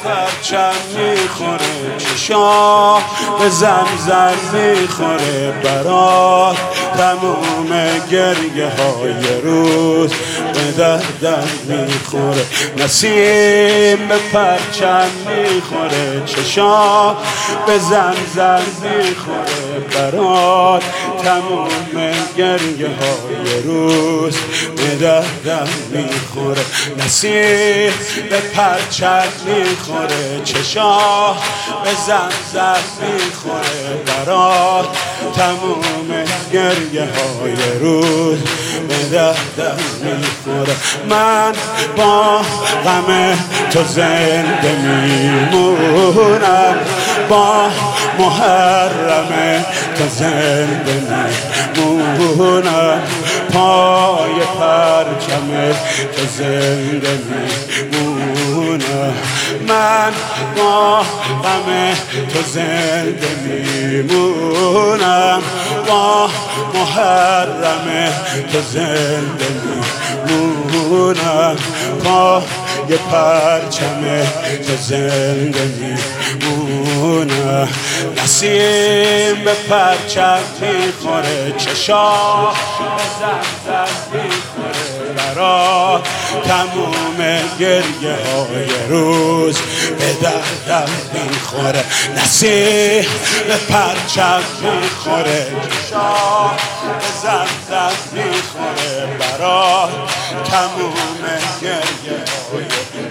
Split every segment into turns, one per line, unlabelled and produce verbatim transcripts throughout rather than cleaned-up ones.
پرچم میخوره، چشا به زمزم میخوره برات تموم گریه های روز به دردم میخوره. نسیم به پرچم میخوره، چشا به زمزم میخوره برات تموم گریه های روز به دردم میخوره. نسیم به پرچم میخوره، چشا به زمزم میخوره برات تموم گریه های روز به دردم میخوره. من با غم تو زنده میمونم، با محرم تو زنده میمونم، پای پرچم تو زنده میمونم. من با غم تو زنده میمونم، با محرم تو زنده میمونم، پای پرچم تو زنده میمونم. نسیم به پرچم میخوره، چشا به زمزم میخوره برات تموم گریه های روز به دردم میخوره. نسیم به پرچم میخوره، چشا به زمزم میخوره برات تموم گریه های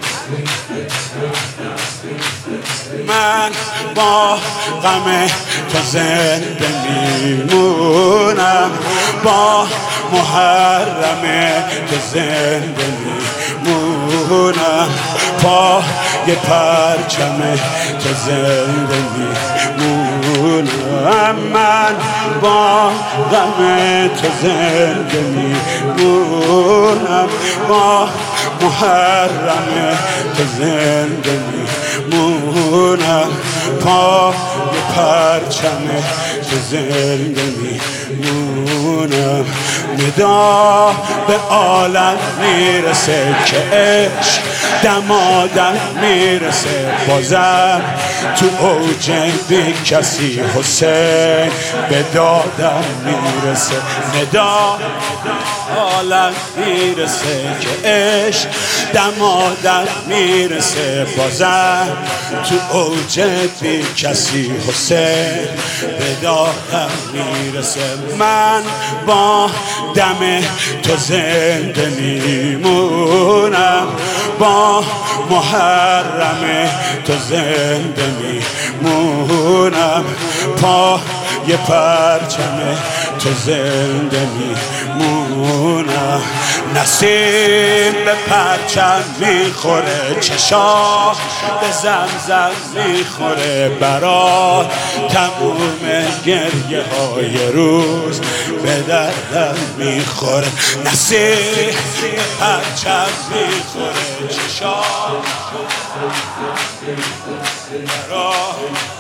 من با غم تو زنده میمونم، با محرم تو زنده میمونم، پای پرچم تو زنده میمونم. من با غم تو زنده میمونم، با محرم تو زنده میمونم، پای پرچم تو زنده میمونم. ندا به عالم میرسه که عشق دمادم میرسه، بازم تو اوج بی کسی حسین به دادم میرسه. ندا عالم میرسه که عشق دمادم میرسه، بازم تو اوج بی کسی حسین به دادم میرسه. من با دم تو زنده میمونم، با محرم تو زنده میمونم، پای پرچم تو زنده میمونم. نسیم به پرچم میخوره، چشا به زمزم میخوره برات تموم گریه های روز به دردم میخوره. نسیم به پرچم میخوره، چشا برات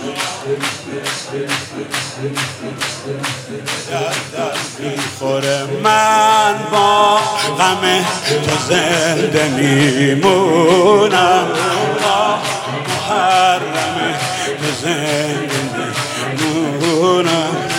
دردم میخوره. من با غم تو زنده میمونم، با محرم تو زنده میمونم،